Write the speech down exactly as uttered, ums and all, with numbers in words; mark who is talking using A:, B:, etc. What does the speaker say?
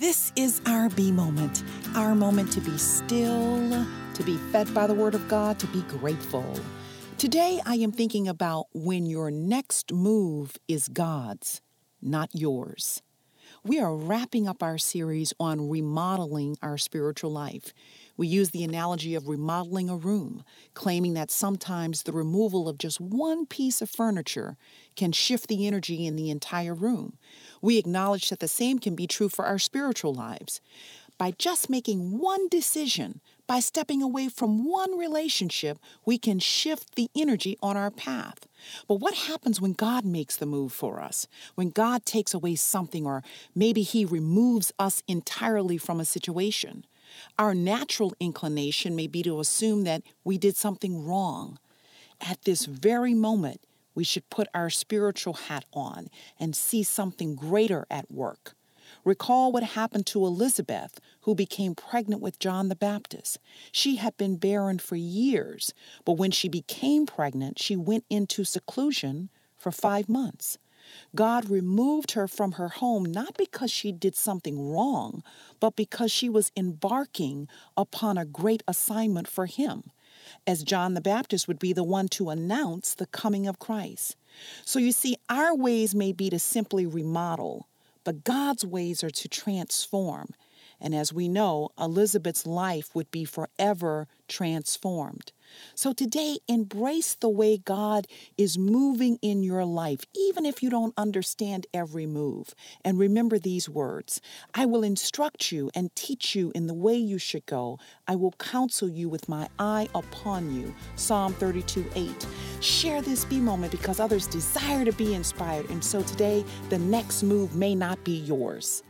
A: This is our B moment, our moment to be still, to be fed by the Word of God, to be grateful. Today, I am thinking about when your next move is God's, not yours. We are wrapping up our series on remodeling our spiritual life. We use the analogy of remodeling a room, claiming that sometimes the removal of just one piece of furniture can shift the energy in the entire room. We acknowledge that the same can be true for our spiritual lives. By just making one decision, by stepping away from one relationship, we can shift the energy on our path. But what happens when God makes the move for us? When God takes away something, or maybe He removes us entirely from a situation? Our natural inclination may be to assume that we did something wrong. At this very moment, we should put our spiritual hat on and see something greater at work. Recall what happened to Elizabeth, who became pregnant with John the Baptist. She had been barren for years, but when she became pregnant, she went into seclusion for five months. God removed her from her home not because she did something wrong, but because she was embarking upon a great assignment for Him, as John the Baptist would be the one to announce the coming of Christ. So you see, our ways may be to simply remodel, but God's ways are to transform. And as we know, Elizabeth's life would be forever transformed. So today, embrace the way God is moving in your life, even if you don't understand every move. And remember these words: I will instruct you and teach you in the way you should go. I will counsel you with my eye upon you. Psalm thirty-two eight. Share this B moment because others desire to be inspired. And so today, the next move may not be yours.